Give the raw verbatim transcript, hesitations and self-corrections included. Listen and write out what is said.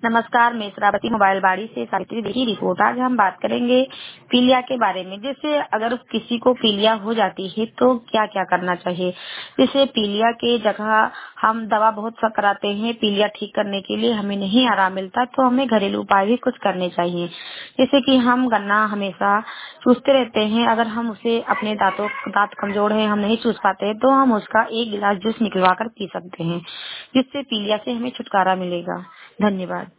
नमस्कार, मैं श्रावती मोबाइल बाड़ी से सावित्री की रिपोर्ट। आज हम बात करेंगे पीलिया के बारे में। जैसे अगर किसी को पीलिया हो जाती है तो क्या क्या करना चाहिए। जैसे पीलिया के जगह हम दवा बहुत सा कराते हैं, पीलिया ठीक करने के लिए हमें नहीं आराम मिलता तो हमें घरेलू उपाय भी कुछ करने चाहिए। जैसे कि हम गन्ना हमेशा चूसते रहते हैं, अगर हम उसे अपने दांतों दांत कमजोर है, हम नहीं चूस पाते तो हम उसका एक गिलास जूस निकलवा कर पी सकते हैं, जिससे पीलिया से हमें छुटकारा मिलेगा। धन्यवाद।